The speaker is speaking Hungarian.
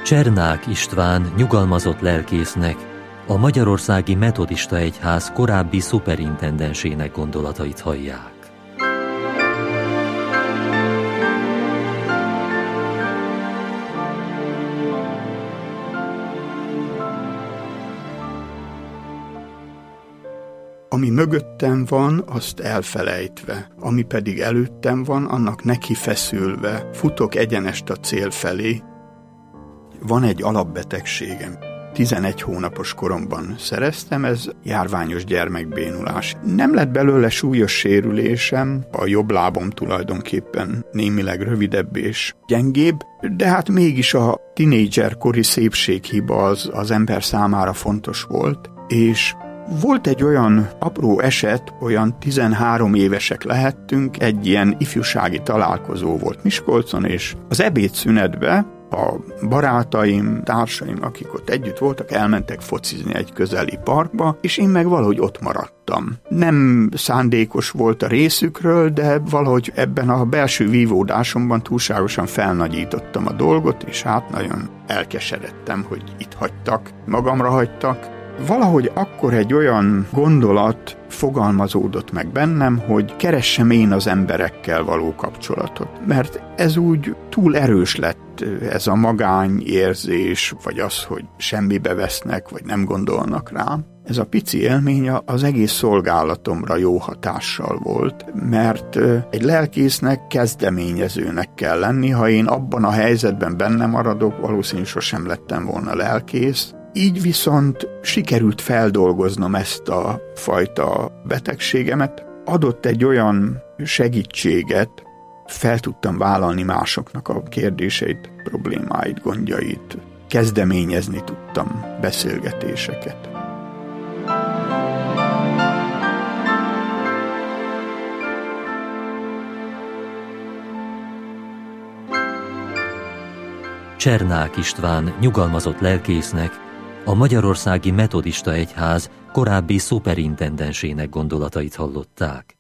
Csernák István nyugalmazott lelkésznek, a Magyarországi Metodista Egyház korábbi szuperintendensének gondolatait hallják. Ami mögöttem van, azt elfelejtve, ami pedig előttem van, annak neki feszülve, futok egyenest a cél felé. Van egy alapbetegségem. 11 hónapos koromban szereztem, ez járványos gyermekbénulás. Nem lett belőle súlyos sérülésem, a jobb lábom tulajdonképpen némileg rövidebb és gyengébb, de hát mégis a tinédzserkori szépséghiba az ember számára fontos volt, és volt egy olyan apró eset, olyan 13 évesek lehettünk, egy ilyen ifjúsági találkozó volt Miskolcon, és az ebédszünetbe a barátaim, társaim, akik ott együtt voltak, elmentek focizni egy közeli parkba, és én meg valahogy ott maradtam. Nem szándékos volt a részükről, de valahogy ebben a belső vívódásomban túlságosan felnagyítottam a dolgot, és hát nagyon elkeseredtem, hogy itt hagytak, magamra hagytak. Valahogy akkor egy olyan gondolat fogalmazódott meg bennem, hogy keressem én az emberekkel való kapcsolatot. Mert ez úgy túl erős lett, ez a magányérzés, vagy az, hogy semmibe vesznek, vagy nem gondolnak rám. Ez a pici élmény az egész szolgálatomra jó hatással volt, mert egy lelkésznek kezdeményezőnek kell lenni, ha én abban a helyzetben benne maradok, valószínűleg sosem lettem volna lelkész. Így viszont sikerült feldolgoznom ezt a fajta betegségemet. Adott egy olyan segítséget, fel tudtam vállalni másoknak a kérdéseit, problémáit, gondjait. Kezdeményezni tudtam beszélgetéseket. Csernák István nyugalmazott lelkésznek, a Magyarországi Metodista Egyház korábbi szuperintendensének gondolatait hallották.